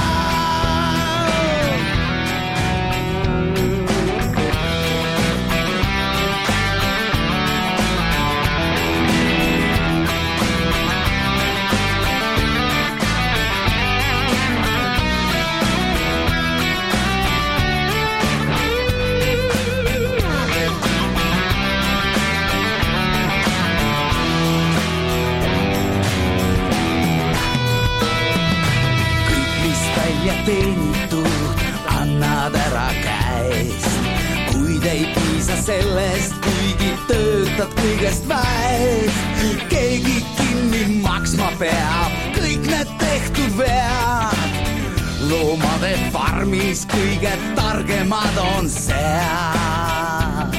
Speaker 20: Teenitud, annad ära käest. Kuid ei piisa sellest, kuigi töötad kõigest väest. Keegi kinni maksma peab kõik need tehtud vead. Loomade farmis kõige targemad on seal.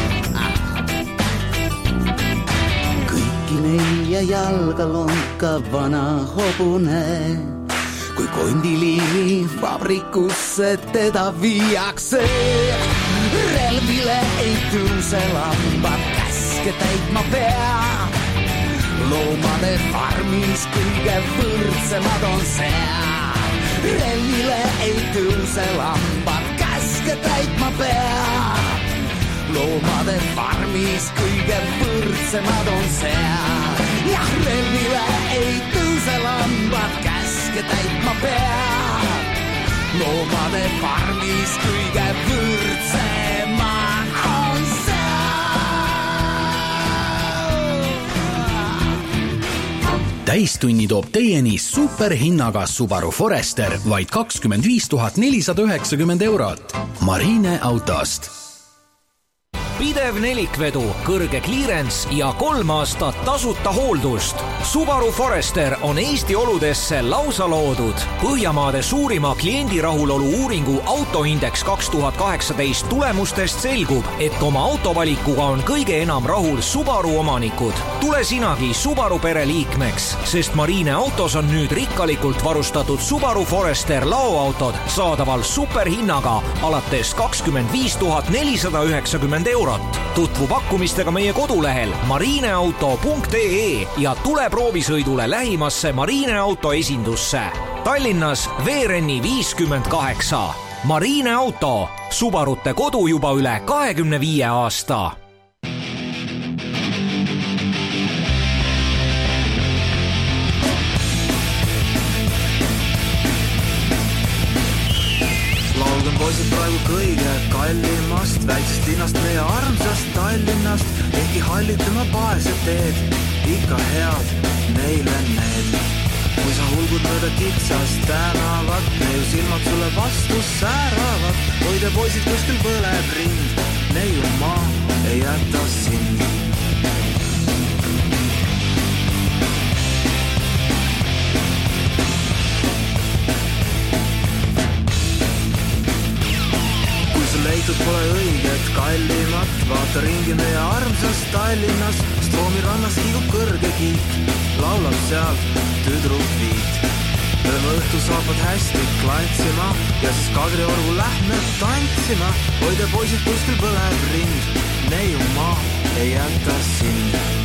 Speaker 20: Kõiki nelja jalga lonka vana hobune. Kui kondiliini vabrikusse teda viiakse. Relvile ei tõuse lambad, käske täitma pea. Loomade farmis kõige võrdsemad on seal. Relvile ei tõuse lambad, käske täitma pea. Loomade farmis kõige võrdsemad on seal. Jah, relvile ei tõuse lambad, käske täitma peab. Loomade farmis kõige võrdsemad on seal.
Speaker 2: Täistunni toob teieni superhinnaga Subaru Forester vaid kakskümmend viis tuhat nelisada üheksakümmend eurot. Marine autost.
Speaker 21: Pidev nelikvedu, kõrge clearance ja kolm aastat tasuta hooldust. Subaru Forester on Eesti oludesse lausa loodud. Põhjamaade suurima kliendi rahulolu uuringu Autoindex kaks tuhat kaheksateist tulemustest selgub, et oma autovalikuga on kõige enam rahul Subaru omanikud. Tule sinagi Subaru pere liikmeks, sest Marine autos on nüüd rikkalikult varustatud Subaru Forester laoautod saadaval superhinnaga alates kakskümmend viis tuhat nelisada üheksakümmend eurot. Tutvu pakkumistega meie kodulehel marineauto punkt ee ja tule proovisõidule lähimasse Marine auto esindusse. Tallinnas Veerenni viiskümmend kaheksa. Marine auto, Subarute kodu juba üle kahekümne viie aasta.
Speaker 22: Laulgen poisid praegu
Speaker 18: ju kõige kallimast väiksest linnast, meie armsast Tallinnast, ehkki hallitama paesed teed, ikka head neile need. Kui sa hulgud mööda kitsast tänavat, neiu silmad sulle vastu sääravad, hoide poisid kuskil põleb rind, neiu maa ei jäta sind. Leitud pole õiget kallimat, vaata ringi meie armsast Tallinnas, Stroomi rannas kiigub kõrge kiik, laulab seal tüdruk viit. Lööme õhtu saapad hästi klantsima ja siis Kadriorgu lähme tantsima, hoide poisid kuskil põleb rind, neiu maa ei jäta sind.